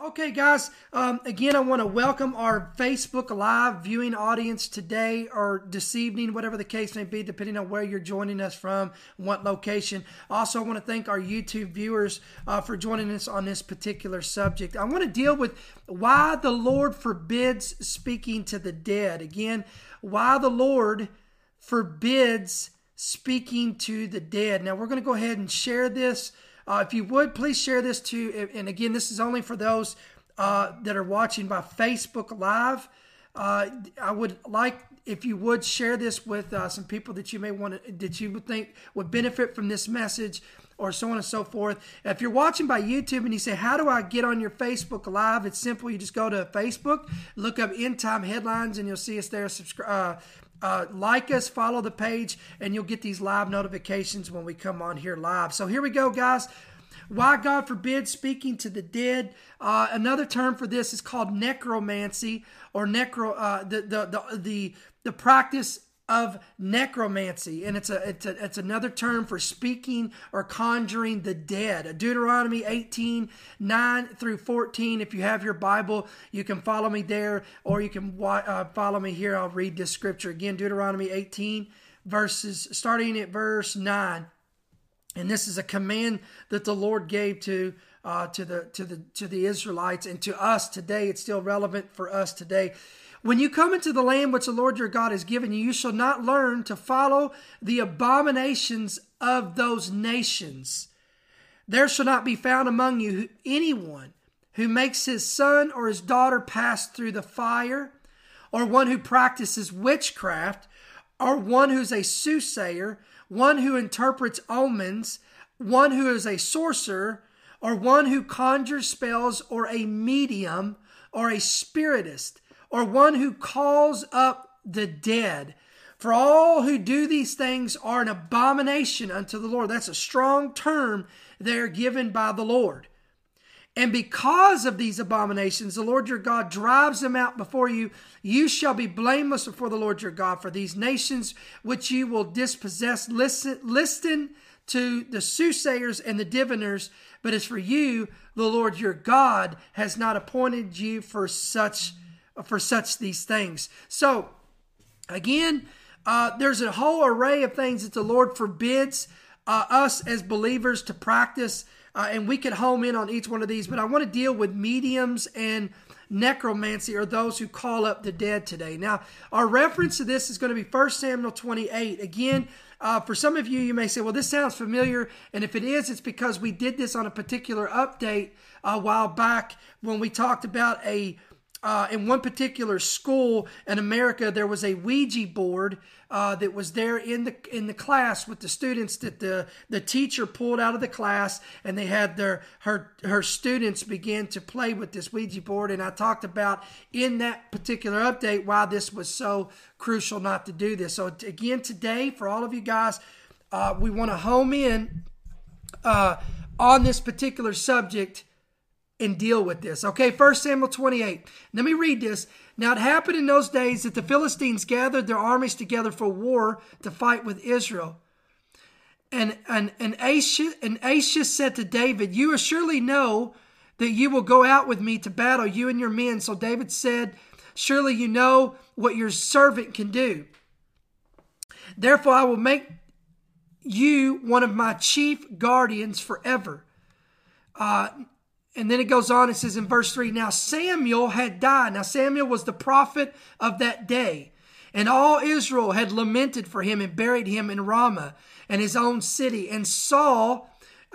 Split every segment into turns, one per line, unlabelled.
Okay, guys, again, I want to welcome our Facebook Live viewing audience today or this evening, whatever the case may be, depending on where you're joining us from, what location. Also, I want to thank our YouTube viewers for joining us on this particular subject. I want to deal with why the Lord forbids speaking to the dead. Again, why the Lord forbids speaking to the dead. Now, we're going to go ahead and share this. If you would, please share this too. And again, this is only for those that are watching by Facebook Live. I would like if you would share this with some people that you may want to, that you would think would benefit from this message, or so on and so forth. If you're watching by YouTube and you say, how do I get on your Facebook Live? It's simple. You just go to Facebook, look up End Time Headlines, and you'll see us there. Subscribe. Like us, follow the page, and you'll get these live notifications when we come on here live. So here we go, guys. Why God forbids speaking to the dead. Another term for this is called necromancy, or the practice of necromancy, and it's another term for speaking or conjuring the dead. Deuteronomy 18:9-14. If you have your Bible, you can follow me there, or you can follow me here. I'll read this scripture again. Deuteronomy 18, starting at verse 9, and this is a command that the Lord gave to the Israelites and to us today. It's still relevant for us today. When you come into the land which the Lord your God has given you, you shall not learn to follow the abominations of those nations. There shall not be found among you anyone who makes his son or his daughter pass through the fire, or one who practices witchcraft, or one who's a soothsayer, one who interprets omens, one who is a sorcerer, or one who conjures spells, or a medium, or a spiritist, or one who calls up the dead. For all who do these things are an abomination unto the Lord. That's a strong term there given by the Lord. And because of these abominations, the Lord your God drives them out before you. You shall be blameless before the Lord your God. For these nations which you will dispossess, listen to the soothsayers and the diviners. But as for you, the Lord your God has not appointed you for such these things. So, again, there's a whole array of things that the Lord forbids us as believers to practice, and we could home in on each one of these, but I want to deal with mediums and necromancy, or those who call up the dead today. Now, our reference to this is going to be 1 Samuel 28. Again, for some of you, you may say, well, this sounds familiar, and if it is, it's because we did this on a particular update a while back when we talked about in one particular school in America, there was a Ouija board that was there in the class with the students that the teacher pulled out of the class, and they had her students begin to play with this Ouija board. And I talked about in that particular update why this was so crucial not to do this. So again, today, for all of you guys, we want to home in on this particular subject and deal with this. Okay, 1 Samuel 28. Let me read this. Now it happened in those days that the Philistines gathered their armies together for war to fight with Israel. And Achish said to David, you surely know that you will go out with me to battle, you and your men. So David said, surely you know what your servant can do. Therefore I will make you one of my chief guardians forever. And then it goes on, it says in verse 3, now Samuel had died. Now Samuel was the prophet of that day. And all Israel had lamented for him and buried him in Ramah and his own city. And Saul,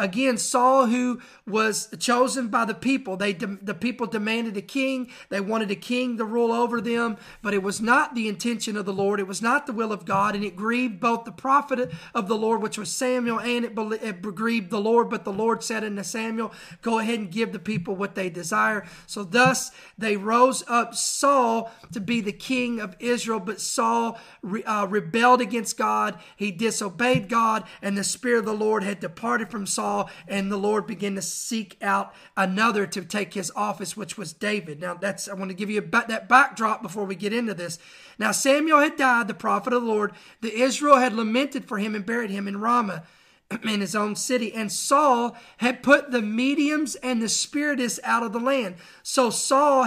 who was chosen by the people, the people demanded a king. They wanted a king to rule over them, but it was not the intention of the Lord. It was not the will of God, and it grieved both the prophet of the Lord, which was Samuel, and it grieved the Lord. But the Lord said unto Samuel, go ahead and give the people what they desire. So thus they rose up Saul to be the king of Israel, but Saul rebelled against God. He disobeyed God, and the Spirit of the Lord had departed from Saul. And the Lord began to seek out another to take his office, which was David. Now, I want to give you that backdrop before we get into this. Now, Samuel had died, the prophet of the Lord. The Israel had lamented for him and buried him in Ramah. in his own city. And Saul had put the mediums and the spiritists out of the land. So Saul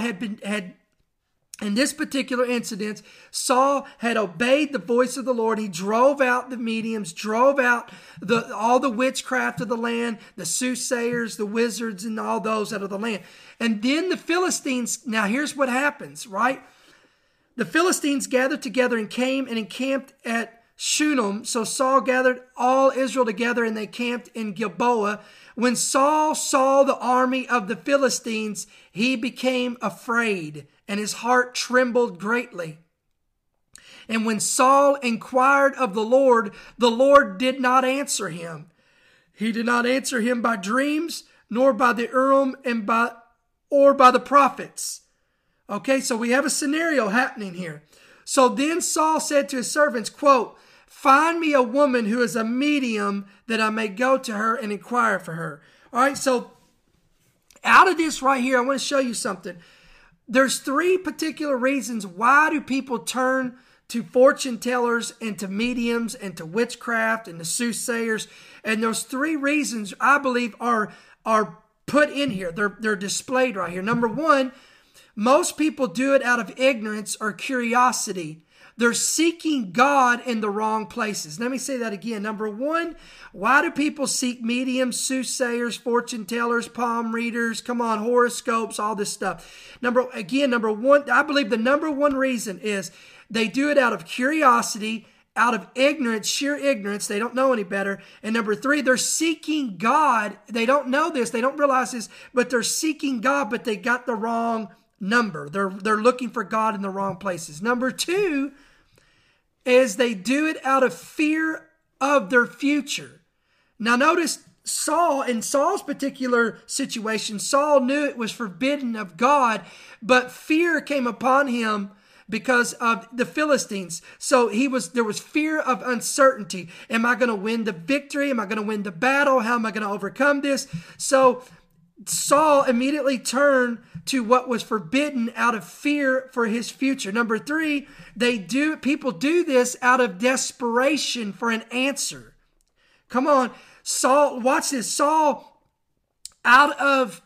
in this particular incident, Saul had obeyed the voice of the Lord. He drove out the mediums, drove out all the witchcraft of the land, the soothsayers, the wizards, and all those out of the land. And then the Philistines, now here's what happens, right? The Philistines gathered together and came and encamped at Shunem. So Saul gathered all Israel together and they camped in Gilboa. When Saul saw the army of the Philistines, he became afraid and his heart trembled greatly. And when Saul inquired of the Lord did not answer him. He did not answer him by dreams, nor by the Urim or by the prophets. Okay, so we have a scenario happening here. So then Saul said to his servants, quote, "Find me a woman who is a medium that I may go to her and inquire for her." All right, so out of this right here, I want to show you something. There's three particular reasons why do people turn to fortune tellers and to mediums and to witchcraft and to soothsayers. And those three reasons I believe are put in here. They're displayed right here. Number one, most people do it out of ignorance or curiosity. They're seeking God in the wrong places. Let me say that again. Number one, why do people seek mediums, soothsayers, fortune tellers, palm readers, horoscopes, all this stuff? Number one, I believe the number one reason is they do it out of curiosity, out of ignorance, sheer ignorance. They don't know any better. And number three, they're seeking God. They don't know this. They don't realize this, but they're seeking God, but they got the wrong number. They're looking for God in the wrong places. Number two is they do it out of fear of their future. Now notice Saul, in Saul's particular situation, Saul knew it was forbidden of God, but fear came upon him because of the Philistines. So there was fear of uncertainty. Am I going to win the victory? Am I going to win the battle? How am I going to overcome this? So Saul immediately turned to what was forbidden out of fear for his future. Number three, people do this out of desperation for an answer. Come on, Saul, watch this. Saul, out of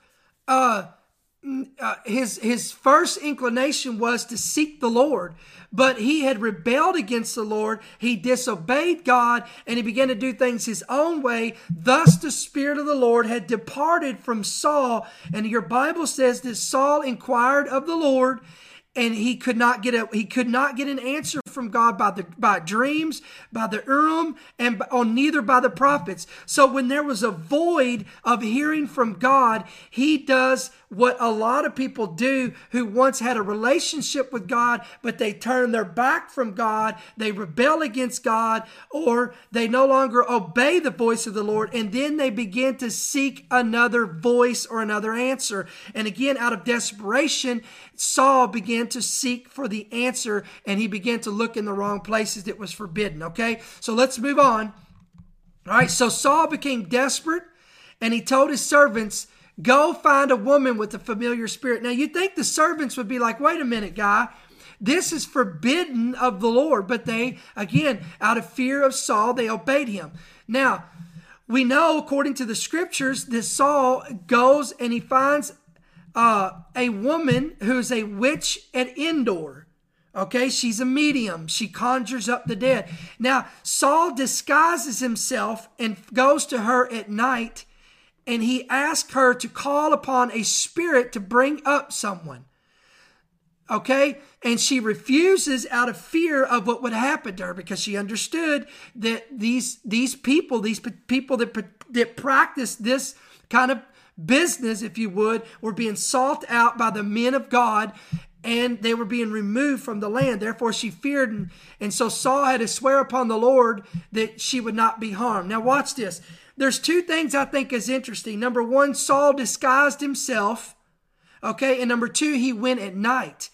his first inclination was to seek the Lord, but he had rebelled against the Lord. He disobeyed God and he began to do things his own way. Thus the Spirit of the Lord had departed from Saul. And your Bible says that Saul inquired of the Lord and he could not get an answer from God by dreams, by the Urim, and neither by the prophets. So when there was a void of hearing from God, he does what a lot of people do who once had a relationship with God, but they turn their back from God, they rebel against God, or they no longer obey the voice of the Lord, and then they begin to seek another voice or another answer. And again, out of desperation, Saul began to seek for the answer, and he began to look in the wrong places that was forbidden. Okay, so let's move on. All right, so Saul became desperate, and he told his servants, "Go find a woman with a familiar spirit." Now, you'd think the servants would be like, "Wait a minute, guy. This is forbidden of the Lord." But they, again, out of fear of Saul, they obeyed him. Now, we know, according to the scriptures, that Saul goes and he finds a woman who's a witch at Endor. Okay, she's a medium. She conjures up the dead. Now, Saul disguises himself and goes to her at night, and he asks her to call upon a spirit to bring up someone. Okay, and she refuses out of fear of what would happen to her, because she understood that these people that practice this kind of business, if you would, were being sought out by the men of God, and they were being removed from the land. Therefore, she feared, and so Saul had to swear upon the Lord that she would not be harmed. Now, watch this. There's two things I think is interesting. Number one, Saul disguised himself. Okay, and number two, he went at night.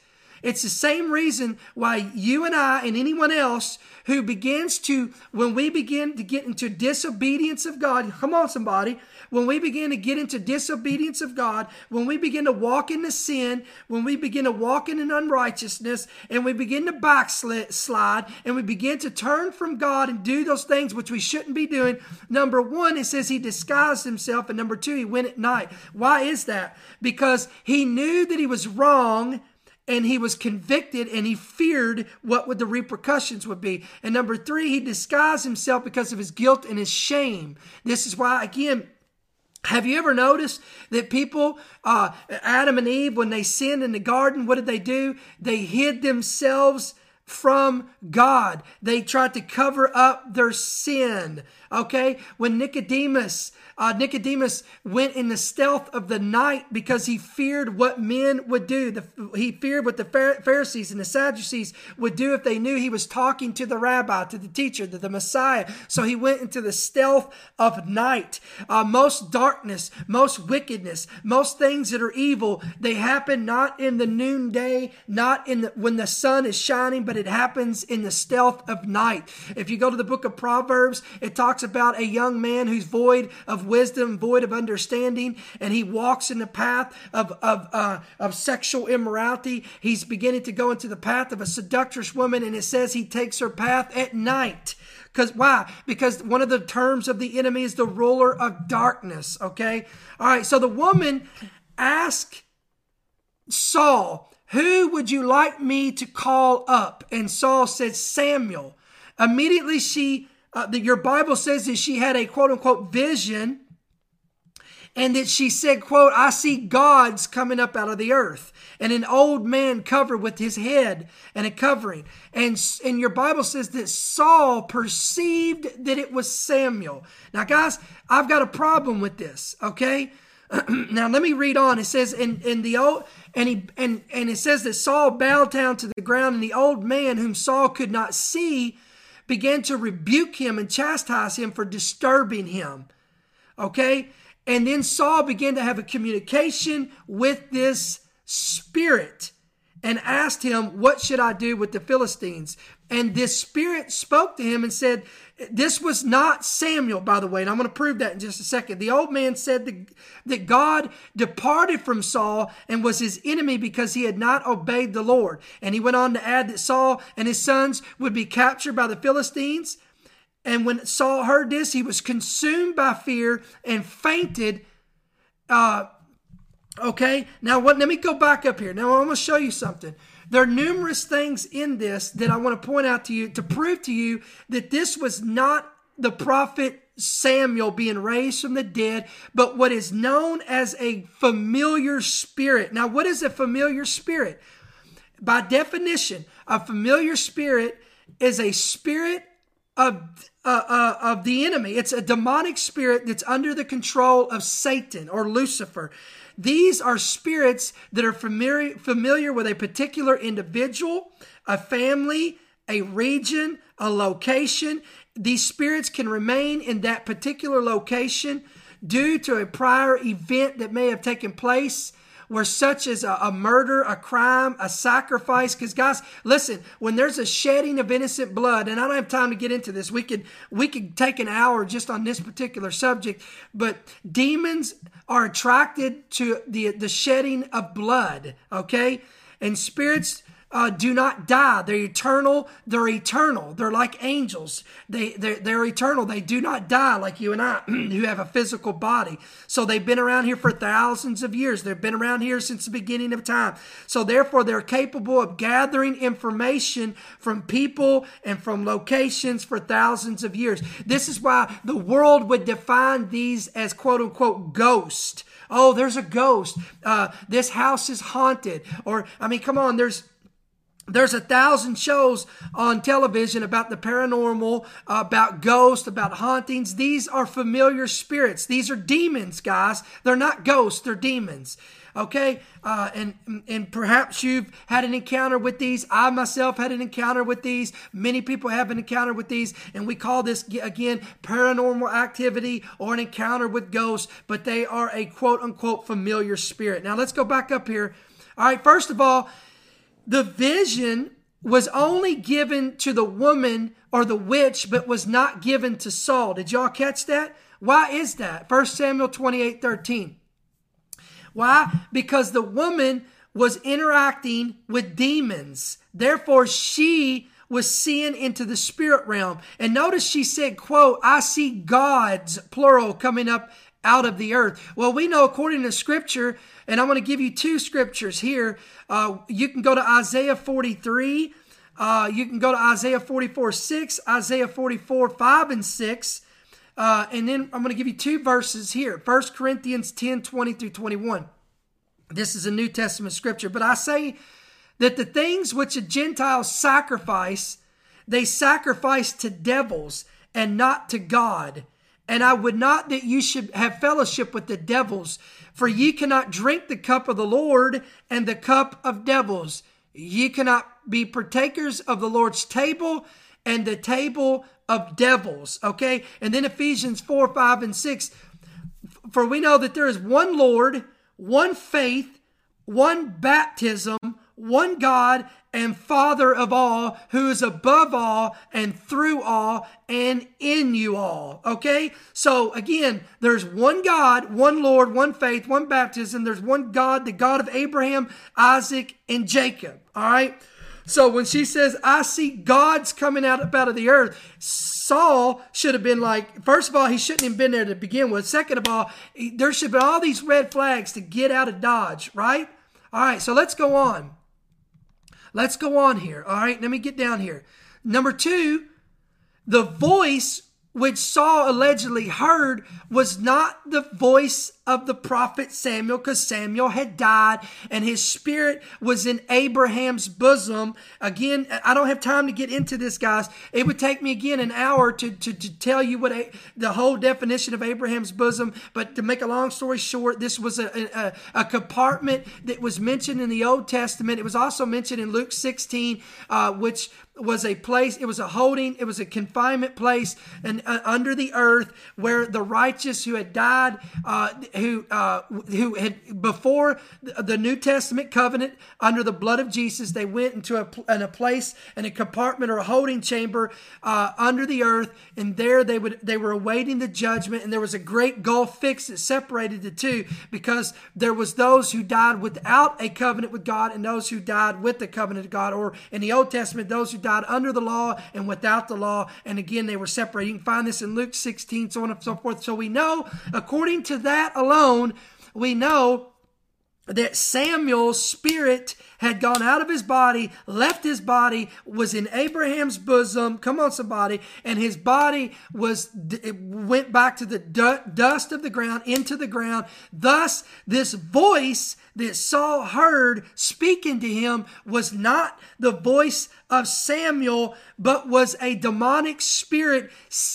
It's the same reason why you and I and anyone else who when we begin to get into disobedience of God, come on somebody, when we begin to get into disobedience of God, when we begin to walk into sin, when we begin to walk in an unrighteousness, and we begin to backslide, and we begin to turn from God and do those things which we shouldn't be doing, number one, it says he disguised himself, and number two, he went at night. Why is that? Because he knew that he was wrong, and he was convicted, and he feared what the repercussions would be. And number three, he disguised himself because of his guilt and his shame. This is why, again, have you ever noticed that people, Adam and Eve, when they sinned in the garden, what did they do? They hid themselves from God. They tried to cover up their sin. Okay? When Nicodemus went in the stealth of the night because he feared what men would do. He feared what the Pharisees and the Sadducees would do if they knew he was talking to the rabbi, to the teacher, to the Messiah. So he went into the stealth of night. Most darkness, most wickedness, most things that are evil, they happen not in the noonday, not when the sun is shining, but it happens in the stealth of night. If you go to the book of Proverbs, it talks about a young man who's void of wisdom, void of understanding, and he walks in the path of sexual immorality. He's beginning to go into the path of a seductress woman, and it says he takes her path at night. Why? Because one of the terms of the enemy is the ruler of darkness, okay? All right, so the woman asked Saul, who would you like me to call up? And Saul said, Samuel. Immediately your Bible says that she had a quote-unquote vision, and that she said, quote, I see gods coming up out of the earth, and an old man covered with his head and a covering. And your Bible says that Saul perceived that it was Samuel. Now, guys, I've got a problem with this, okay? Now, let me read on. It says, and it says that Saul bowed down to the ground, and the old man whom Saul could not see began to rebuke him and chastise him for disturbing him. Okay? And then Saul began to have a communication with this spirit and asked him, what should I do with the Philistines? And this spirit spoke to him and said, this was not Samuel, by the way, and I'm going to prove that in just a second. The old man said that God departed from Saul and was his enemy because he had not obeyed the Lord. And he went on to add that Saul and his sons would be captured by the Philistines. And when Saul heard this, he was consumed by fear and fainted. Okay, now let me go back up here. Now I'm going to show you something. There are numerous things in this that I want to point out to you to prove to you that this was not the prophet Samuel being raised from the dead, but what is known as a familiar spirit. Now, what is a familiar spirit? By definition, a familiar spirit is a spirit of the enemy. It's a demonic spirit that's under the control of Satan or Lucifer. These are spirits that are familiar with a particular individual, a family, a region, a location. These spirits can remain in that particular location due to a prior event that may have taken place, where such as a murder, a crime, a sacrifice. Because guys, listen, when there's a shedding of innocent blood, and I don't have time to get into this, we could take an hour just on this particular subject, but demons are attracted to the shedding of blood, okay? And spirits do not die. They're eternal. They're eternal. They're like angels. They're eternal. They do not die like you and I who have a physical body. So they've been around here for thousands of years. They've been around here since the beginning of time. So therefore, they're capable of gathering information from people and from locations for thousands of years. This is why the world would define these as quote unquote ghost. Oh, there's a ghost. This house is haunted. Or, I mean, come on, there's 1,000 shows on television about the paranormal, about ghosts, about hauntings. These are familiar spirits. These are demons, guys. They're not ghosts. They're demons. Okay? And perhaps you've had an encounter with these. I myself had an encounter with these. Many people have an encounter with these. And we call this, again, paranormal activity or an encounter with ghosts. But they are a quote-unquote familiar spirit. Now, let's go back up here. All right, first of all, the vision was only given to the woman or the witch, but was not given to Saul. Did y'all catch that? Why is that? 1 Samuel 28:13. Why? Because the woman was interacting with demons. Therefore, she was seeing into the spirit realm. And notice she said, quote, I see gods, plural, coming up out of the earth. Well, we know according to Scripture, and I'm going to give you two scriptures here. You can go to Isaiah 43. You can go to Isaiah 44:6, Isaiah 44:5 and 6. And then I'm going to give you two verses here. 1 Corinthians 10:20 through 21. This is a New Testament scripture. But I say that the things which the Gentiles sacrifice, they sacrifice to devils and not to God. And I would not that you should have fellowship with the devils, for ye cannot drink the cup of the Lord and the cup of devils. Ye cannot be partakers of the Lord's table and the table of devils. Okay? And then Ephesians 4:5 and 6. For we know that there is one Lord, one faith, one baptism, one God and Father of all, who is above all and through all and in you all. Okay? So again, there's one God, one Lord, one faith, one baptism. There's one God, the God of Abraham, Isaac, and Jacob. All right? So when she says, I see gods coming up out of the earth, Saul should have been like, first of all, he shouldn't have been there to begin with. Second of all, there should have been all these red flags to get out of Dodge, right? All right, so let's go on. Let's go on here. All right, let me get down here. Number two, the voice which Saul allegedly heard was not the voice of the prophet Samuel, because Samuel had died and his spirit was in Abraham's bosom. Again, I don't have time to get into this, guys. It would take me again an hour to tell you what the whole definition of Abraham's bosom. But to make a long story short, this was a compartment that was mentioned in the Old Testament. It was also mentioned in Luke 16, which was a place, it was a confinement place and under the earth where the righteous who had died, who had before the New Testament covenant under the blood of Jesus, they went into a place and a compartment or a holding chamber under the earth, and there they were awaiting the judgment. And there was a great gulf fixed that separated the two, because there was those who died without a covenant with God and those who died with the covenant of God, or in the Old Testament, those who died under the law and without the law. And again, they were separated. You can find this in Luke 16, so on and so forth. So we know, according to that alone, we know that Samuel's spirit had gone out of his body, left his body, was in Abraham's bosom. Come on, somebody. And his body went back to the dust of the ground, into the ground. Thus, this voice that Saul heard speaking to him was not the voice of Samuel, but was a demonic spirit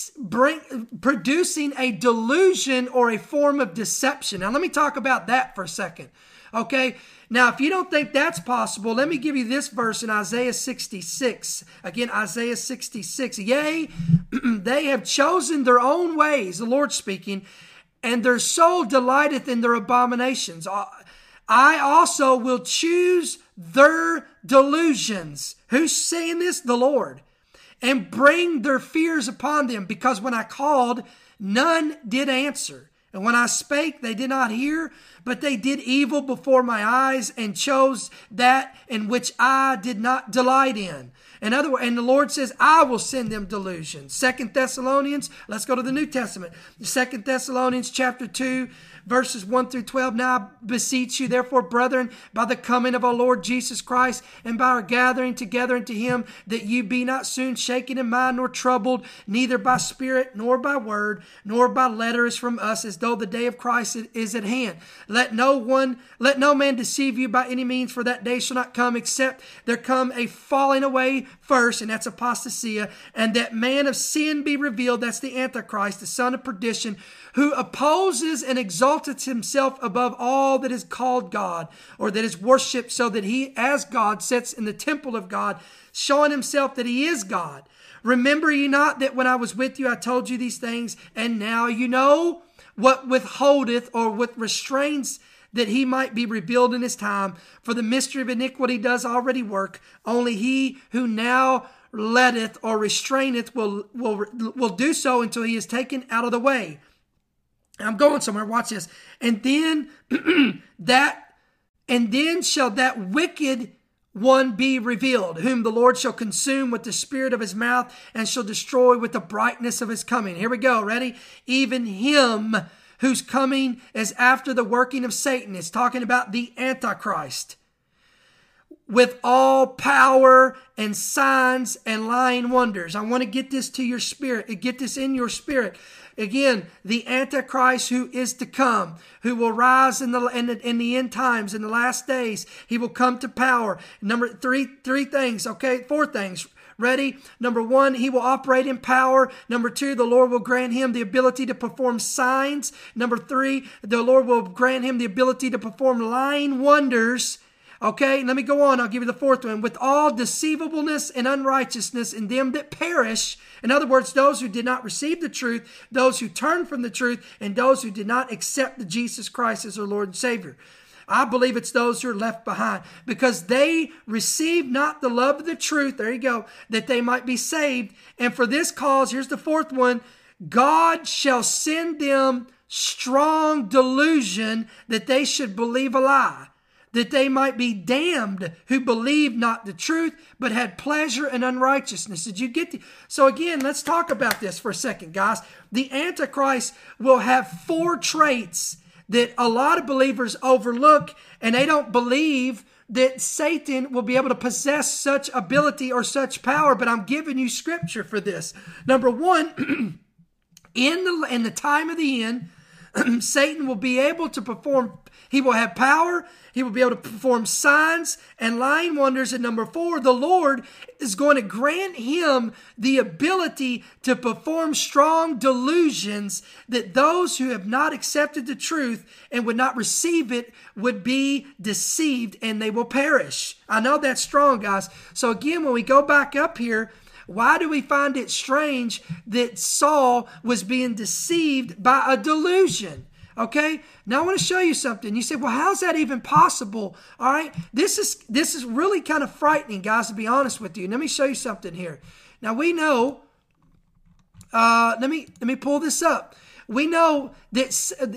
producing a delusion or a form of deception. Now, let me talk about that for a second. Okay, now if you don't think that's possible, let me give you this verse in Isaiah 66. Again, Isaiah 66. Yea, they have chosen their own ways, the Lord speaking, and their soul delighteth in their abominations. I also will choose their delusions. Who's saying this? The Lord. And bring their fears upon them, because when I called, none did answer. And when I spake, they did not hear, but they did evil before my eyes and chose that in which I did not delight in. And the Lord says, I will send them delusions. 2 Thessalonians, let's go to the New Testament. 2 Thessalonians chapter 2, verses 1 through 12. Now I beseech you, therefore, brethren, by the coming of our Lord Jesus Christ, and by our gathering together unto him, that you be not soon shaken in mind, nor troubled, neither by spirit, nor by word, nor by letters from us, as though the day of Christ is at hand. Let no man deceive you by any means, for that day shall not come, except there come a falling away first, and that's apostasia, and that man of sin be revealed, that's the Antichrist, the son of perdition, who opposes and exalteth himself above all that is called God, or that is worshipped, so that he as God sits in the temple of God, showing himself that he is God. Remember ye not that when I was with you I told you these things, and now you know what withholdeth or what restrains that he might be revealed in his time. For the mystery of iniquity does already work. Only he who now letteth or restraineth will do so until he is taken out of the way. I'm going somewhere. Watch this. And then shall that wicked one be revealed, whom the Lord shall consume with the spirit of his mouth and shall destroy with the brightness of his coming. Here we go. Ready? Even him whose coming is after the working of Satan. It's talking about the Antichrist. With all power and signs and lying wonders. I want to get this to your spirit. Get this in your spirit. Again, the Antichrist who is to come, who will rise in the end times, in the last days. He will come to power. Number three things, okay? 4 things. Ready? Number 1, he will operate in power. Number 2, the Lord will grant him the ability to perform signs. Number 3, the Lord will grant him the ability to perform lying wonders. Okay, let me go on. I'll give you the 4th one. With all deceivableness and unrighteousness in them that perish. In other words, those who did not receive the truth, those who turned from the truth, and those who did not accept the Jesus Christ as their Lord and Savior. I believe it's those who are left behind because they received not the love of the truth. There you go. That they might be saved. And for this cause, here's the 4th one. God shall send them strong delusion that they should believe a lie, that they might be damned who believed not the truth, but had pleasure in unrighteousness. Did you get the... So again, let's talk about this for a second, guys. The Antichrist will have 4 traits that a lot of believers overlook, and they don't believe that Satan will be able to possess such ability or such power, but I'm giving you scripture for this. Number 1, in the time of the end, Satan will be able to perform, he will have power, he will be able to perform signs and lying wonders. And number 4, the Lord is going to grant him the ability to perform strong delusions that those who have not accepted the truth and would not receive it would be deceived and they will perish. I know that's strong, guys. So again, when we go back up here, why do we find it strange that Saul was being deceived by a delusion? Okay, now I want to show you something. You say, well, how's that even possible? All right, this is really kind of frightening, guys, to be honest with you. Let me show you something here. Now we know, let me pull this up. We know that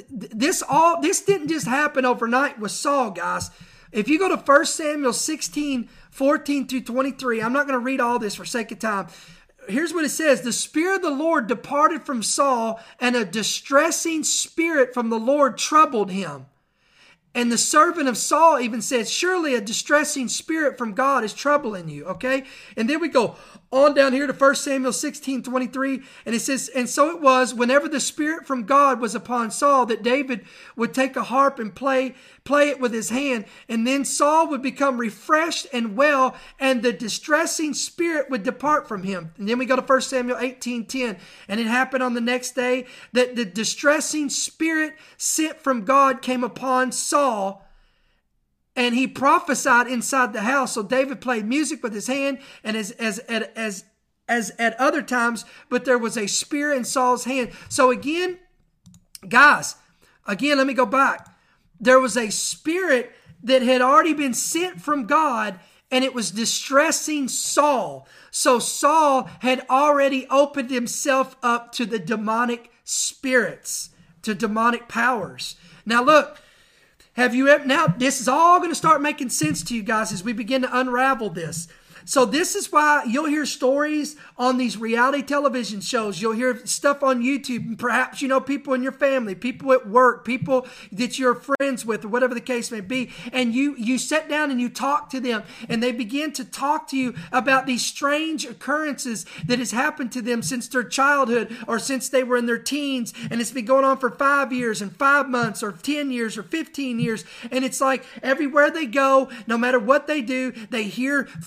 this didn't just happen overnight with Saul, guys. If you go to 1 Samuel 16, 14 through 23, I'm not going to read all this for sake of time. Here's what it says. The Spirit of the Lord departed from Saul, and a distressing spirit from the Lord troubled him. And the servant of Saul even said, surely a distressing spirit from God is troubling you. Okay. And then we go on down here to 1 Samuel 16, 23. And it says, and so it was whenever the spirit from God was upon Saul that David would take a harp and play it with his hand. And then Saul would become refreshed and well, and the distressing spirit would depart from him. And then we go to 1 Samuel 18:10. And it happened on the next day that the distressing spirit sent from God came upon Saul, and he prophesied inside the house. So David played music with his hand, and as at other times, but there was a spear in Saul's hand. So again, guys, let me go back. There was a spirit that had already been sent from God, and it was distressing Saul. So Saul had already opened himself up to the demonic spirits, to demonic powers. Now look, now this is all going to start making sense to you guys as we begin to unravel this. So this is why you'll hear stories on these reality television shows. You'll hear stuff on YouTube. Perhaps you know people in your family, people at work, people that you're friends with, or whatever the case may be. And you sit down and you talk to them, and they begin to talk to you about these strange occurrences that has happened to them since their childhood or since they were in their teens. And it's been going on for 5 years and 5 months or 10 years or 15 years. And it's like everywhere they go, no matter what they do, they hear footsteps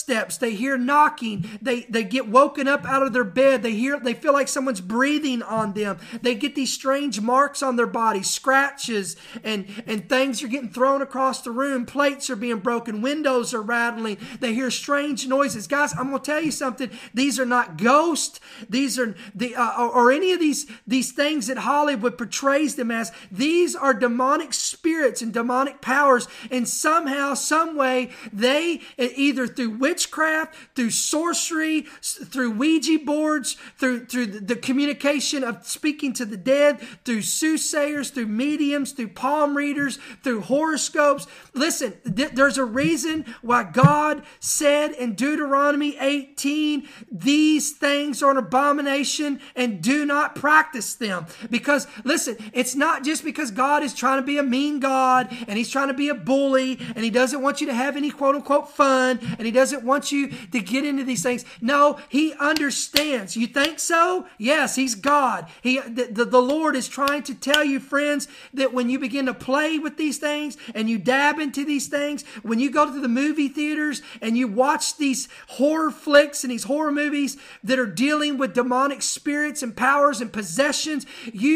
footsteps. They hear knocking. They get woken up out of their bed. They feel like someone's breathing on them. They get these strange marks on their body, scratches, and things are getting thrown across the room. Plates are being broken. Windows are rattling. They hear strange noises. Guys, I'm going to tell you something. These are not ghosts. These are or any of these things that Hollywood portrays them as. These are demonic spirits and demonic powers. And somehow, some way, they either through witchcraft, through sorcery, through Ouija boards, through the communication of speaking to the dead, through soothsayers, through mediums, through palm readers, through horoscopes. Listen, there's a reason why God said in Deuteronomy 18, these things are an abomination and do not practice them. Because listen, it's not just because God is trying to be a mean God and he's trying to be a bully and he doesn't want you to have any quote unquote fun and he doesn't want you to get into these things. No, he understands. You think so? Yes, he's God. The Lord is trying to tell you, friends, that when you begin to play with these things and you dab into these things, when you go to the movie theaters and you watch these horror flicks and these horror movies that are dealing with demonic spirits and powers and possessions,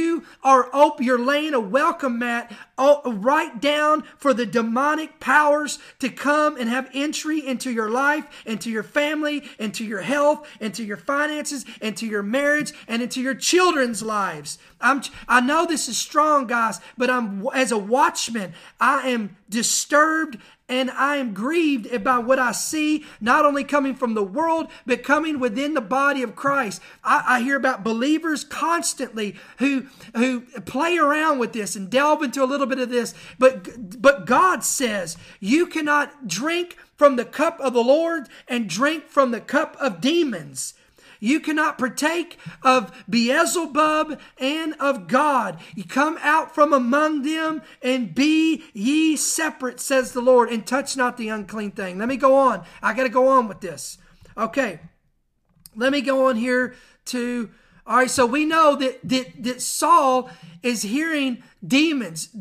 you're laying a welcome mat right down for the demonic powers to come and have entry into your life, into your family, into your health, into your finances, into your marriage, and into your children's lives. I know this is strong, guys, but as a watchman, I am disturbed and I am grieved about what I see, not only coming from the world, but coming within the body of Christ. I hear about believers constantly who play around with this and delve into a little bit of this. But God says you cannot drink from the cup of the Lord and drink from the cup of demons. You cannot partake of Beelzebub and of God. You come out from among them and be ye separate, says the Lord, and touch not the unclean thing. Let me go on. I got to go on with this. Okay. Let me go on here to, all right, so we know that Saul is hearing demons.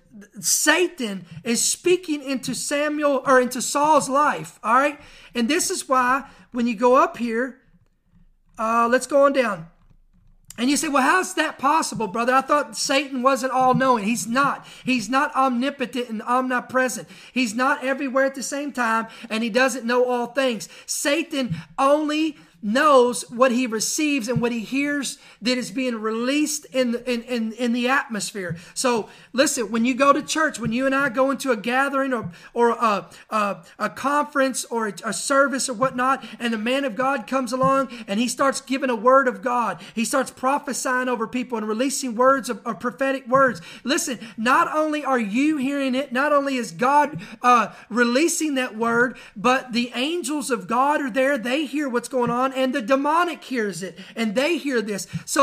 Satan is speaking into Saul's life. All right. And this is why when you go up here, let's go on down. And you say, well, how's that possible, brother? I thought Satan wasn't all-knowing. He's not. He's not omnipotent and omnipresent. He's not everywhere at the same time, and he doesn't know all things. Satan only knows what he receives and what he hears that is being released in the atmosphere. So listen, when you go to church, when you and I go into a gathering or a conference or a service or whatnot, and the man of God comes along and he starts giving a word of God, he starts prophesying over people and releasing words of prophetic words. Listen, not only are you hearing it, not only is God releasing that word, but the angels of God are there. They hear what's going on. And the demonic hears it, and they hear this. So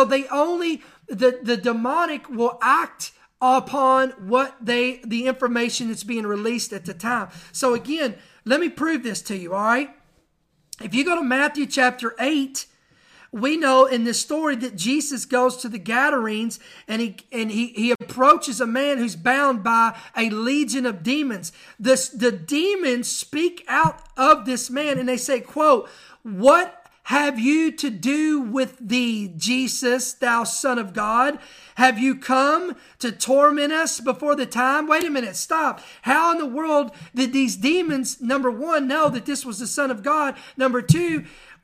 the demonic will act upon the information that's being released at the time. So again, let me prove this to you, all right? If you go to Matthew chapter 8, we know in this story that Jesus goes to the Gadarenes and he approaches a man who's bound by a legion of demons. The demons speak out of this man and they say, quote, "What have you to do with thee, Jesus, thou Son of God? Have you come to torment us before the time?" Wait a minute, stop. How in the world did these demons, number one, know that this was the Son of God? Number two,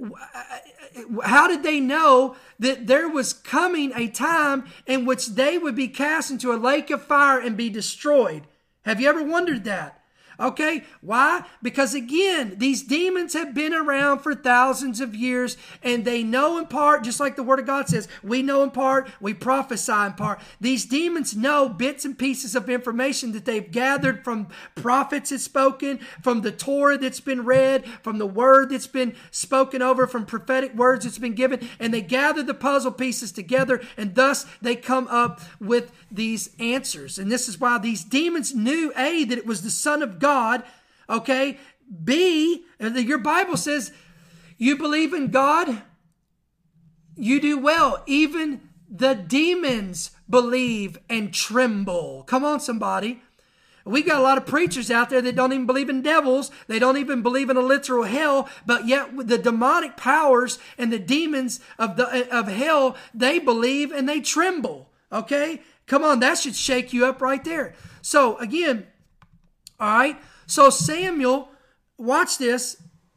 how did they know that there was coming a time in which they would be cast into a lake of fire and be destroyed? Have you ever wondered that? Okay, why? Because again, these demons have been around for thousands of years and they know in part, just like the Word of God says, we know in part, we prophesy in part. These demons know bits and pieces of information that they've gathered from prophets that's spoken, from the Torah that's been read, from the Word that's been spoken over, from prophetic words that's been given, and they gather the puzzle pieces together and thus they come up with these answers. And this is why these demons knew, A, that it was the Son of God, okay? B, your Bible says, you believe in God, you do well. Even the demons believe and tremble. Come on, somebody. We got a lot of preachers out there that don't even believe in devils. They don't even believe in a literal hell. But yet the demonic powers and the demons of hell, they believe and they tremble. Okay? Come on, that should shake you up right there. So again, all right. So Samuel, watch this.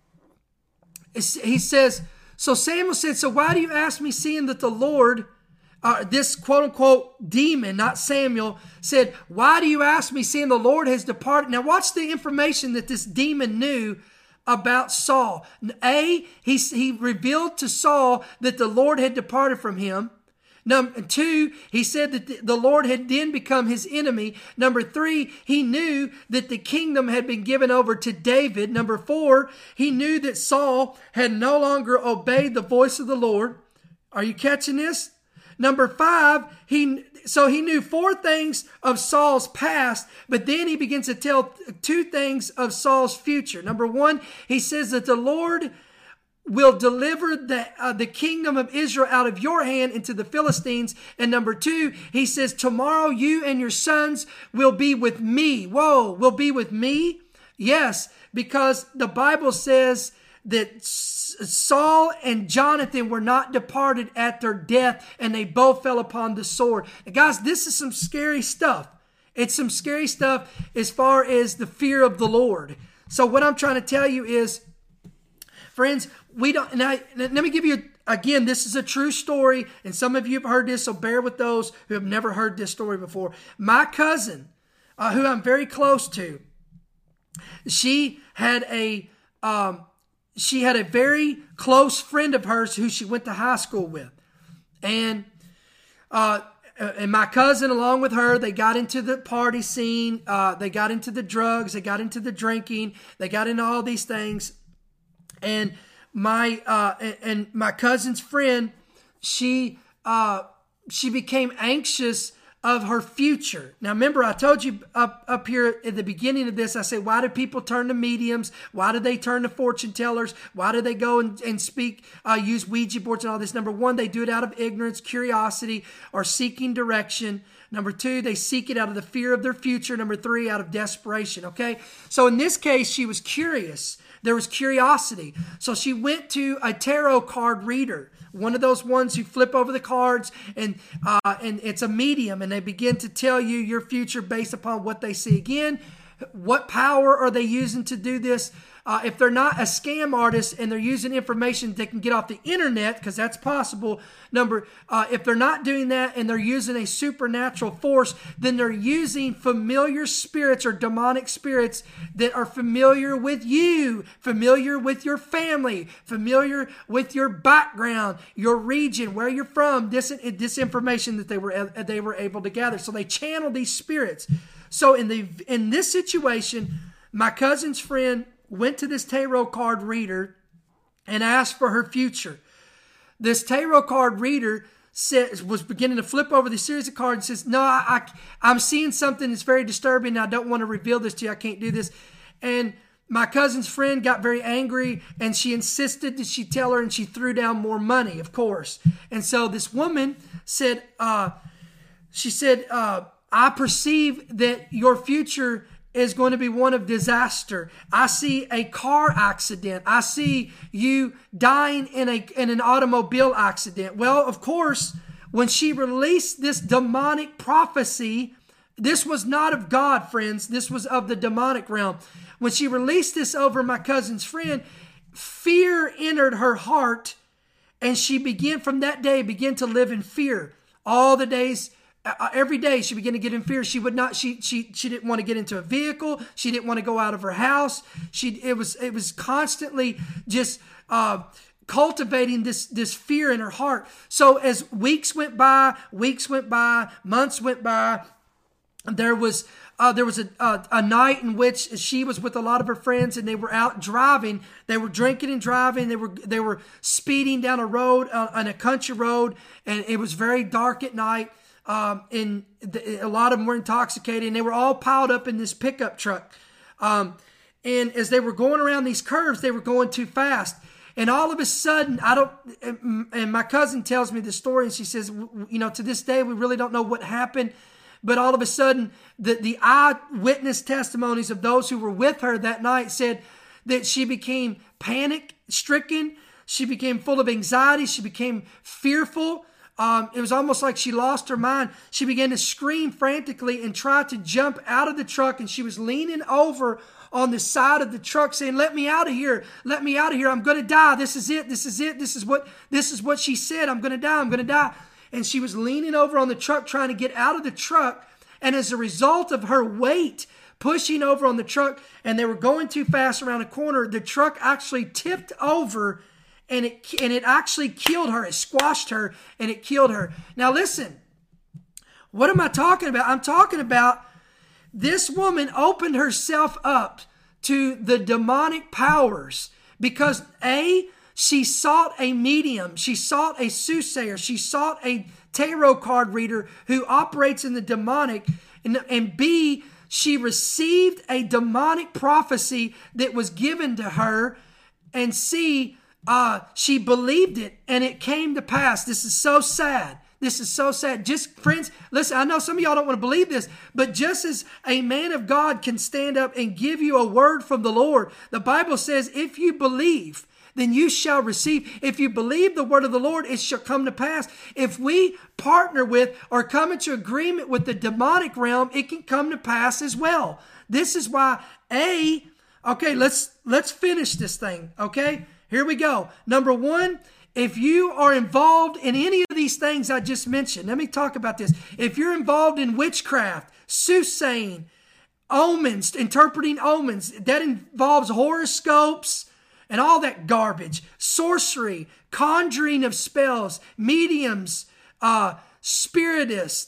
He says, so Samuel said, so why do you ask me, seeing that the Lord, this quote-unquote demon, not Samuel, said, why do you ask me, seeing the Lord has departed? Now watch the information that this demon knew about Saul. He revealed to Saul that the Lord had departed from him. Number 2, he said that the Lord had then become his enemy. Number 3, he knew that the kingdom had been given over to David. Number 4, he knew that Saul had no longer obeyed the voice of the Lord. Are you catching this? Number 5, he knew 4 things of Saul's past, but then he begins to tell 2 things of Saul's future. Number 1, he says that the Lord will deliver the kingdom of Israel out of your hand into the Philistines. And number 2, he says, tomorrow you and your sons will be with me. Whoa, will be with me? Yes, because the Bible says that Saul and Jonathan were not departed at their death, and they both fell upon the sword. And guys, this is some scary stuff. It's some scary stuff as far as the fear of the Lord. So what I'm trying to tell you is, friends, we don't. Now, let me give you again. This is a true story, and some of you have heard this, so bear with those who have never heard this story before. My cousin, who I'm very close to, she had a very close friend of hers who she went to high school with, and my cousin, along with her, they got into the party scene. They got into the drugs. They got into the drinking. They got into all these things. And my cousin's friend, she became anxious of her future. Now remember, I told you up here at the beginning of this, I said, why do people turn to mediums? Why do they turn to fortune tellers? Why do they go and speak, use Ouija boards and all this? Number 1, they do it out of ignorance, curiosity, or seeking direction. Number 2, they seek it out of the fear of their future. Number 3, out of desperation. Okay. So in this case, she was curious. There was curiosity. So she went to a tarot card reader, one of those ones who flip over the cards, and it's a medium, and they begin to tell you your future based upon what they see. Again, what power are they using to do this? If they're not a scam artist and they're using information they can get off the internet, because that's possible. If they're not doing that and they're using a supernatural force, then they're using familiar spirits or demonic spirits that are familiar with you, familiar with your family, familiar with your background, your region, where you're from. This information that they were able to gather. So they channel these spirits. So in this situation, my cousin's friend went to this tarot card reader and asked for her future. This tarot card reader was beginning to flip over the series of cards and says, no, I'm seeing something that's very disturbing. I don't want to reveal this to you. I can't do this. And my cousin's friend got very angry, and she insisted that she tell her, and she threw down more money, of course. And so this woman said, I perceive that your future is going to be one of disaster. I see a car accident. I see you dying in an automobile accident. Well, of course, when she released this demonic prophecy, this was not of God, friends. This was of the demonic realm. When she released this over my cousin's friend, fear entered her heart, and she from that day began to live in fear. All the days, every day she began to get in fear. She would not. She didn't want to get into a vehicle. She didn't want to go out of her house. It was constantly just cultivating this fear in her heart. So as weeks went by, months went by, there was a night in which she was with a lot of her friends, and they were out driving. They were drinking and driving. They were speeding down a road, on a country road, and it was very dark at night. A lot of them were intoxicated, and they were all piled up in this pickup truck. And as they were going around these curves, they were going too fast. And all of a sudden, and my cousin tells me the story, and she says, to this day, we really don't know what happened. but all of a sudden, the eyewitness testimonies of those who were with her that night said that she became panic-stricken. She became full of anxiety. She became fearful. It was almost like she lost her mind. She began to scream frantically and try to jump out of the truck, and she was leaning over on the side of the truck saying, "Let me out of here. Let me out of here. I'm going to die. This is it. This is it. This is what she said. I'm going to die. I'm going to die." And she was leaning over on the truck trying to get out of the truck. And as a result of her weight pushing over on the truck, and they were going too fast around a corner, the truck actually tipped over, and it actually killed her. It squashed her and it killed her. Now listen, what am I talking about? I'm talking about this woman opened herself up to the demonic powers because she sought a medium, she sought a soothsayer, she sought a tarot card reader who operates in the demonic, and B, she received a demonic prophecy that was given to her, and C, she believed it and it came to pass. This is so sad. This is so sad. Just friends, listen, I know some of y'all don't want to believe this, but just as a man of God can stand up and give you a word from the Lord, the Bible says, if you believe, then you shall receive. If you believe the word of the Lord, it shall come to pass. If we partner with or come into agreement with the demonic realm, it can come to pass as well. This is why okay, let's finish this thing, okay? Here we go. Number one, if you are involved in any of these things I just mentioned, let me talk about this. If you're involved in witchcraft, soothsaying, omens, interpreting omens, that involves horoscopes and all that garbage, sorcery, conjuring of spells, mediums, spiritists,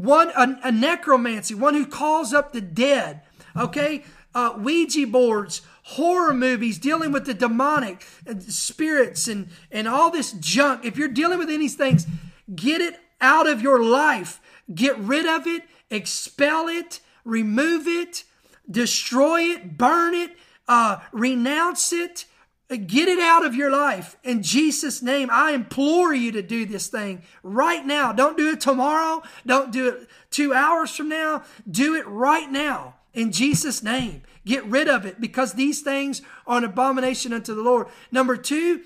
a necromancy, one who calls up the dead, okay? Ouija boards, horror movies dealing with the demonic spirits and all this junk. If you're dealing with any of these things, get it out of your life. Get rid of it, expel it, remove it, destroy it, burn it, renounce it. Get it out of your life. In Jesus' name, I implore you to do this thing right now. Don't do it tomorrow. Don't do it 2 hours from now. Do it right now. In Jesus' name, get rid of it because these things are an abomination unto the Lord. Number two,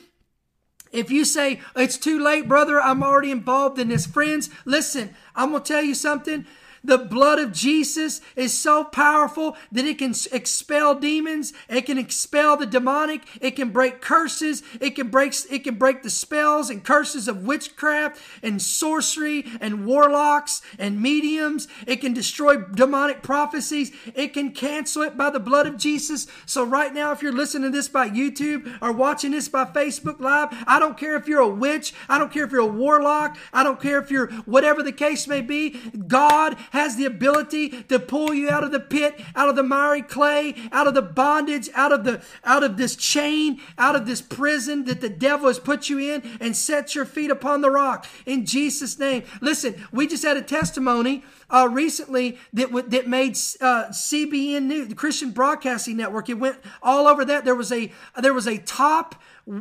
if you say, it's too late, brother, I'm already involved in this. Friends, listen, I'm going to tell you something. The blood of Jesus is so powerful that it can expel demons. It can expel the demonic. It can break curses. It can break the spells and curses of witchcraft and sorcery and warlocks and mediums. It can destroy demonic prophecies. It can cancel it by the blood of Jesus. So right now, if you're listening to this by YouTube or watching this by Facebook Live, I don't care if you're a witch. I don't care if you're a warlock. I don't care if you're whatever the case may be. God has the ability to pull you out of the pit, out of the miry clay, out of the bondage, out of this chain, out of this prison that the devil has put you in, and set your feet upon the rock in Jesus' name. Listen, we just had a testimony recently that made CBN News, the Christian Broadcasting Network. It went all over that. There was a top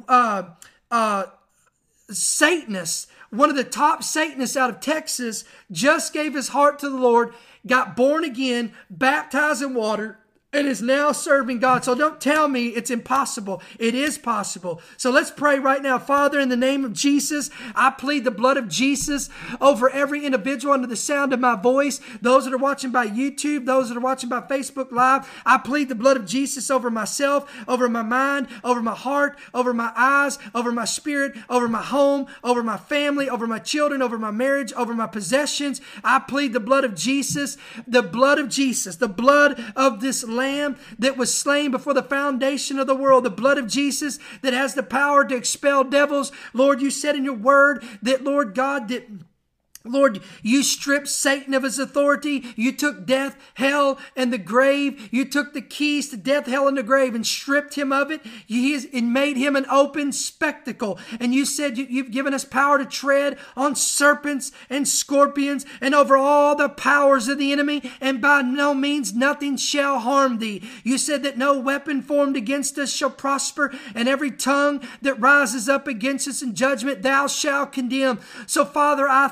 Satanist. One of the top Satanists out of Texas just gave his heart to the Lord, got born again, baptized in water, and is now serving God. So don't tell me it's impossible. It is possible. So let's pray right now. Father, in the name of Jesus, I plead the blood of Jesus over every individual under the sound of my voice. Those that are watching by YouTube, those that are watching by Facebook Live, I plead the blood of Jesus over myself, over my mind, over my heart, over my eyes, over my spirit, over my home, over my family, over my children, over my marriage, over my possessions. I plead the blood of Jesus, the blood of Jesus, the blood of this Lamb that was slain before the foundation of the world, the blood of Jesus that has the power to expel devils. Lord, you said in your word that, Lord God, Lord, you stripped Satan of his authority. You took death, hell, and the grave. You took the keys to death, hell, and the grave and stripped him of it. And made him an open spectacle. And you said you've given us power to tread on serpents and scorpions and over all the powers of the enemy. And by no means nothing shall harm thee. You said that no weapon formed against us shall prosper, and every tongue that rises up against us in judgment thou shalt condemn. So, Father, I thank you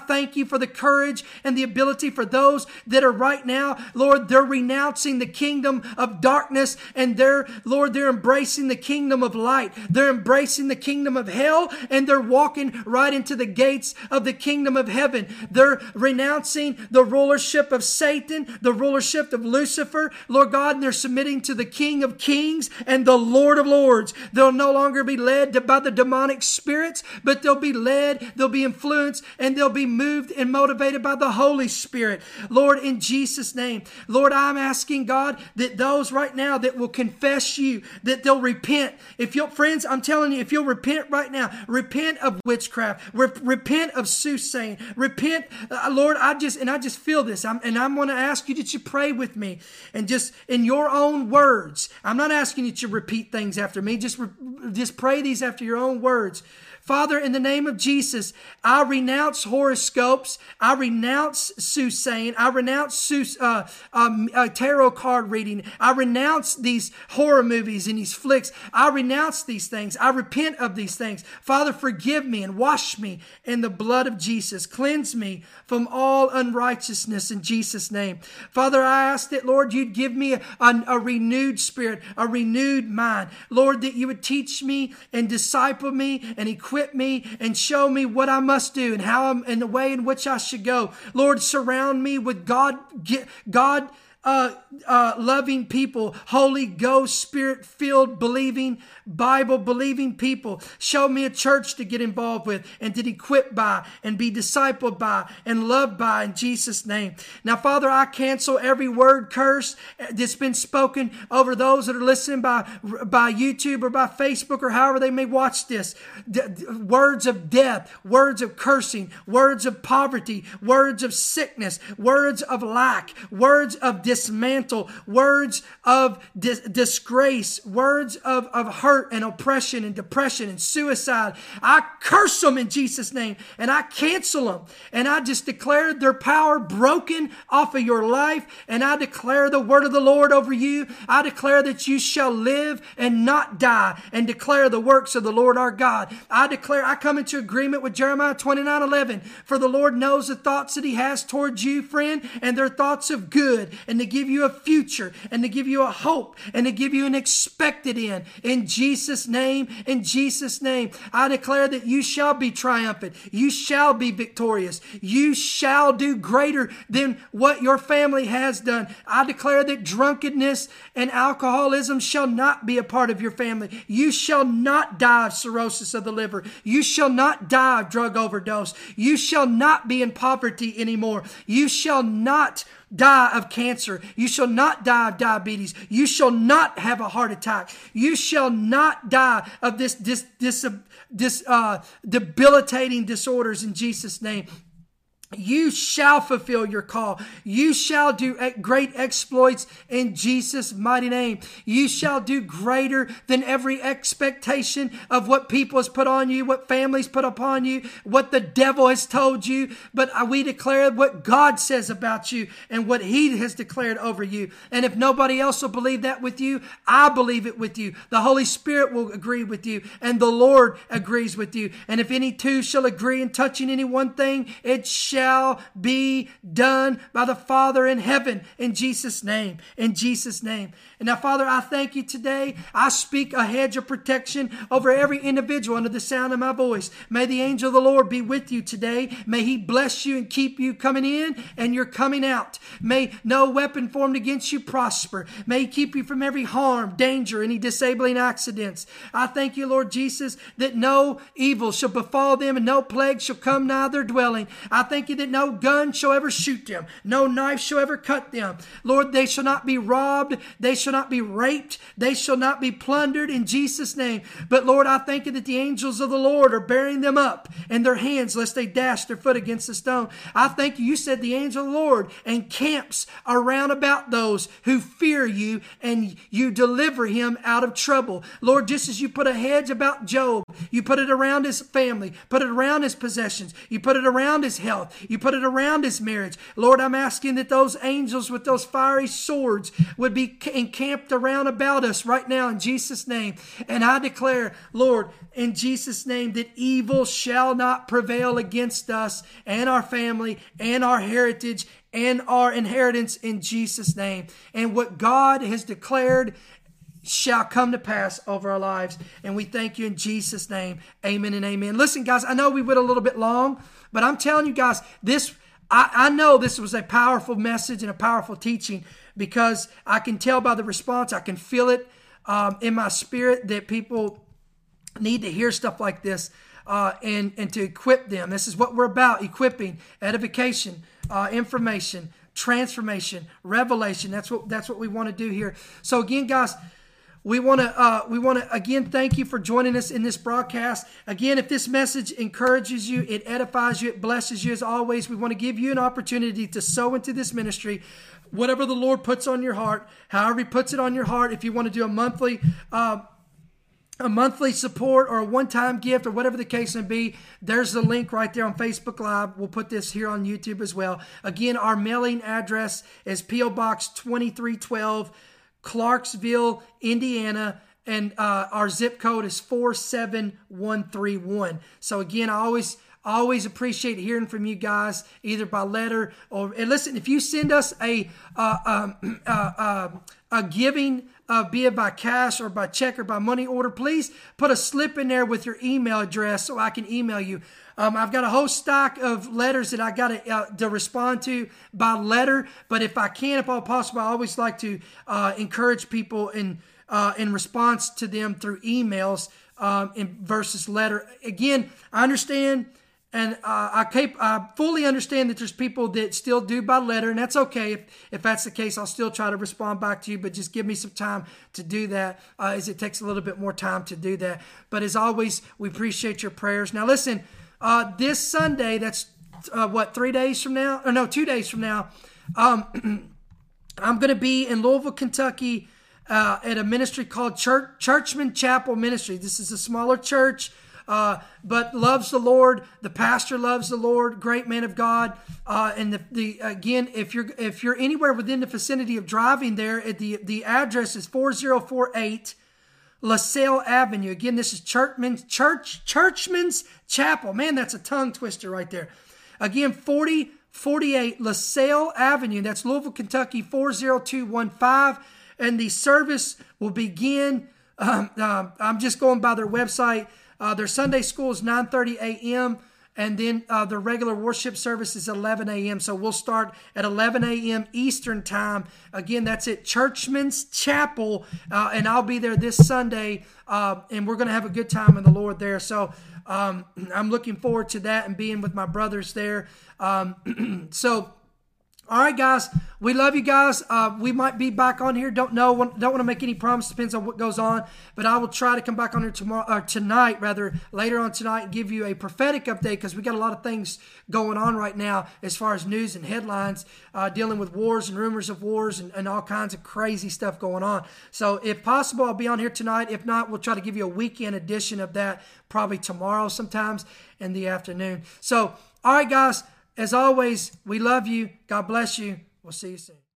you for the courage and the ability for those that are right now, Lord, they're renouncing the kingdom of darkness, and they're embracing the kingdom of light. They're embracing the kingdom of hell, and they're walking right into the gates of the kingdom of heaven. They're renouncing the rulership of Satan, the rulership of Lucifer, Lord God, and they're submitting to the King of Kings and the Lord of Lords. They'll no longer be led by the demonic spirits, but they'll be led, they'll be influenced, and they'll be moved and motivated by the Holy Spirit. Lord, in Jesus' name, Lord, I'm asking, God, that those right now that will confess you, that they'll repent. Friends, I'm telling you, if you'll repent right now, repent of witchcraft, repent of soothsaying, repent, Lord, I just feel this, I'm going to ask you that you pray with me, and just in your own words. I'm not asking you to repeat things after me. Just pray these after your own words. Father, in the name of Jesus, I renounce horoscopes. I renounce soothsaying. I renounce tarot card reading. I renounce these horror movies and these flicks. I renounce these things. I repent of these things. Father, forgive me and wash me in the blood of Jesus. Cleanse me from all unrighteousness in Jesus' name. Father, I ask that, Lord, you'd give me a renewed spirit, a renewed mind. Lord, that you would teach me and disciple me and equip me and show me what I must do and and the way in which I should go. Lord, surround me with God loving people, Holy Ghost, Spirit-filled, believing, Bible-believing people. Show me a church to get involved with and to equip by and be discipled by and loved by in Jesus' name. Now, Father, I cancel every word curse that's been spoken over those that are listening by YouTube or by Facebook or however they may watch this. Words of death, words of cursing, words of poverty, words of sickness, words of lack, words of dismantle, words of disgrace, words of hurt and oppression and depression and suicide. I curse them in Jesus' name, and I cancel them, and I just declare their power broken off of your life, and I declare the word of the Lord over you. I declare that you shall live and not die, and declare the works of the Lord our God. I come into agreement with Jeremiah 29:11. For the Lord knows the thoughts that he has towards you, friend, and they're thoughts of good, and to give you a future, and to give you a hope, and to give you an expected end. In Jesus' name, I declare that you shall be triumphant. You shall be victorious. You shall do greater than what your family has done. I declare that drunkenness and alcoholism shall not be a part of your family. You shall not die of cirrhosis of the liver. You shall not die of drug overdose. You shall not be in poverty anymore. You shall not die of cancer. You shall not die of diabetes. You shall not have a heart attack. You shall not die of this debilitating disorders in Jesus' name. You shall fulfill your call. You shall do great exploits in Jesus' mighty name. You shall do greater than every expectation of what people has put on you, what families put upon you, what the devil has told you. But we declare what God says about you and what he has declared over you. And if nobody else will believe that with you, I believe it with you. The Holy Spirit will agree with you, and the Lord agrees with you. And if any two shall agree in touching any one thing, it shall be done by the Father in heaven, in Jesus' name, in Jesus' name. And now, Father, I thank you today. I speak a hedge of protection over every individual under the sound of my voice. May the angel of the Lord be with you today. May he bless you and keep you coming in and you're coming out. May no weapon formed against you prosper. May he keep you from every harm, danger, any disabling accidents. I thank you, Lord Jesus, that no evil shall befall them and no plague shall come nigh their dwelling. I thank you that no gun shall ever shoot them. No knife shall ever cut them. Lord, they shall not be robbed. They shall not be raped. They shall not be plundered in Jesus' name. But Lord, I thank you that the angels of the Lord are bearing them up in their hands lest they dash their foot against the stone. I thank you. You said the angel of the Lord encamps around about those who fear you and you deliver him out of trouble. Lord, just as you put a hedge about Job, you put it around his family, put it around his possessions, you put it around his health, You put it around his marriage. Lord, I'm asking that those angels with those fiery swords would be encamped around about us right now in Jesus' name. And I declare, Lord, in Jesus' name, that evil shall not prevail against us and our family and our heritage and our inheritance in Jesus' name. And what God has declared shall come to pass over our lives. And we thank you in Jesus' name. Amen and amen. Listen, guys, I know we went a little bit long, but I'm telling you guys, I know this was a powerful message and a powerful teaching, because I can tell by the response, I can feel it in my spirit that people need to hear stuff like this and to equip them. This is what we're about: equipping, edification, information, transformation, revelation. That's what we want to do here. So again, guys, we want to again thank you for joining us in this broadcast. Again, if this message encourages you, it edifies you, it blesses you, as always, we want to give you an opportunity to sow into this ministry. Whatever the Lord puts on your heart, however He puts it on your heart. If you want to do a monthly support or a one-time gift or whatever the case may be, there's the link right there on Facebook Live. We'll put this here on YouTube as well. Again, our mailing address is P.O. Box 2312, Clarksville, Indiana, and our zip code is 47131. So again, I always appreciate hearing from you guys, either by letter or, and listen, if you send us a giving, be it by cash or by check or by money order, please put a slip in there with your email address so I can email you. I've got a whole stock of letters that I got to respond to by letter, but if I can, if all possible, I always like to encourage people in response to them through emails versus letter. Again, I understand. And I fully understand that there's people that still do by letter, and that's okay. If that's the case, I'll still try to respond back to you, but just give me some time to do that, as it takes a little bit more time to do that. But as always, we appreciate your prayers. Now listen, this Sunday, that's 3 days from now? Or no, 2 days from now, I'm going to be in Louisville, Kentucky, at a ministry called Churchman Chapel Ministry. This is a smaller church, but loves the Lord. The pastor loves the Lord. Great man of God. And again, if you're anywhere within the vicinity of driving there, the address is 4048 LaSalle Avenue. Again, this is Churchman's Chapel. Man, that's a tongue twister right there. Again, 4048 LaSalle Avenue. That's Louisville, Kentucky 40215. And the service will begin. I'm just going by their website. Their Sunday school is 9:30 a.m. and then the regular worship service is 11 a.m. So we'll start at 11 a.m. Eastern time. Again, that's at Churchman's Chapel, and I'll be there this Sunday, and we're going to have a good time in the Lord there. So I'm looking forward to that and being with my brothers there. All right, guys, we love you guys. We might be back on here. Don't want to make any promise. Depends on what goes on. But I will try to come back on here tonight, later on tonight, and give you a prophetic update, because we got a lot of things going on right now as far as news and headlines, dealing with wars and rumors of wars and all kinds of crazy stuff going on. So if possible, I'll be on here tonight. If not, we'll try to give you a weekend edition of that probably tomorrow sometimes in the afternoon. So, all right, guys. As always, we love you. God bless you. We'll see you soon.